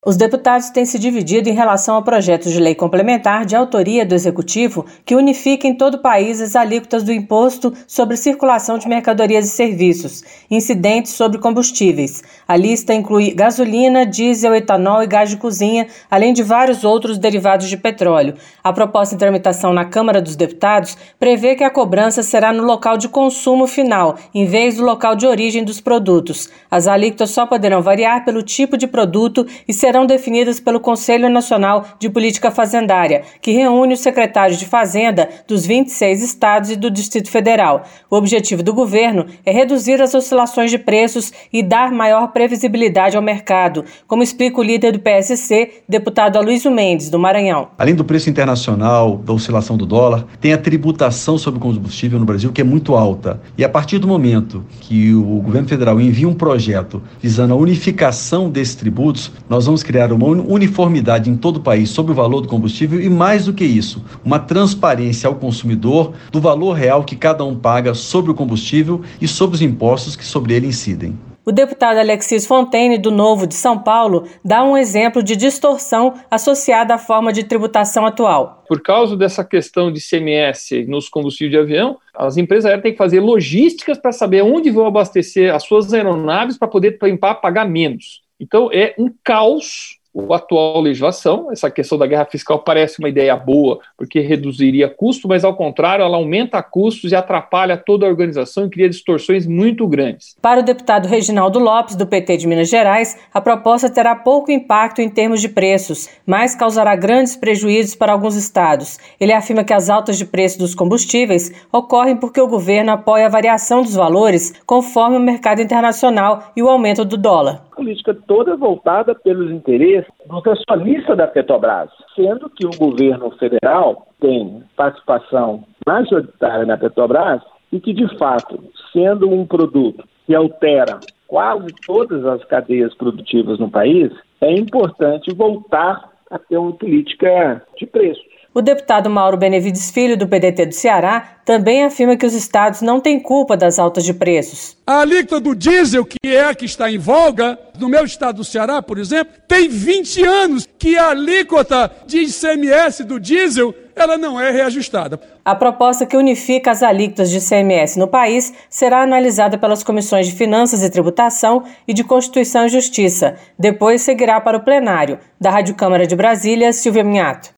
Os deputados têm se dividido em relação ao projeto de lei complementar de autoria do Executivo que unifica em todo o país as alíquotas do Imposto sobre Circulação de Mercadorias e Serviços, incidentes sobre combustíveis. A lista inclui gasolina, diesel, etanol e gás de cozinha, além de vários outros derivados de petróleo. A proposta em tramitação na Câmara dos Deputados prevê que a cobrança será no local de consumo final, em vez do local de origem dos produtos. As alíquotas só poderão variar pelo tipo de produto e serão definidas pelo Conselho Nacional de Política Fazendária, que reúne os secretários de Fazenda dos 26 estados e do Distrito Federal. O objetivo do governo é reduzir as oscilações de preços e dar maior previsibilidade ao mercado, como explica o líder do PSC, deputado Aloysio Mendes, do Maranhão. Além do preço internacional, da oscilação do dólar, tem a tributação sobre o combustível no Brasil, que é muito alta. E a partir do momento que o governo federal envia um projeto visando a unificação desses tributos, nós vamos criar uma uniformidade em todo o país sobre o valor do combustível e, mais do que isso, uma transparência ao consumidor do valor real que cada um paga sobre o combustível e sobre os impostos que sobre ele incidem. O deputado Alexis Fontaine, do Novo de São Paulo, dá um exemplo de distorção associada à forma de tributação atual. Por causa dessa questão de ICMS nos combustíveis de avião, as empresas aéreas têm que fazer logísticas para saber onde vão abastecer as suas aeronaves para poder pagar menos. Então, é um caos a atual legislação. Essa questão da guerra fiscal parece uma ideia boa, porque reduziria custo, mas, ao contrário, ela aumenta custos e atrapalha toda a organização e cria distorções muito grandes. Para o deputado Reginaldo Lopes, do PT de Minas Gerais, a proposta terá pouco impacto em termos de preços, mas causará grandes prejuízos para alguns estados. Ele afirma que as altas de preço dos combustíveis ocorrem porque o governo apoia a variação dos valores conforme o mercado internacional e o aumento do dólar. A política toda voltada pelos interesses do acionista da Petrobras, sendo que o governo federal tem participação majoritária na Petrobras e que, de fato, sendo um produto que altera quase todas as cadeias produtivas no país, é importante voltar a ter uma política de preços. O deputado Mauro Benevides Filho, do PDT do Ceará, também afirma que os estados não têm culpa das altas de preços. A alíquota do diesel, que é a que está em voga, no meu estado do Ceará, por exemplo, tem 20 anos que a alíquota de ICMS do diesel ela não é reajustada. A proposta que unifica as alíquotas de ICMS no país será analisada pelas comissões de Finanças e Tributação e de Constituição e Justiça. Depois seguirá para o plenário. Da Rádio Câmara de Brasília, Silvia Minhato.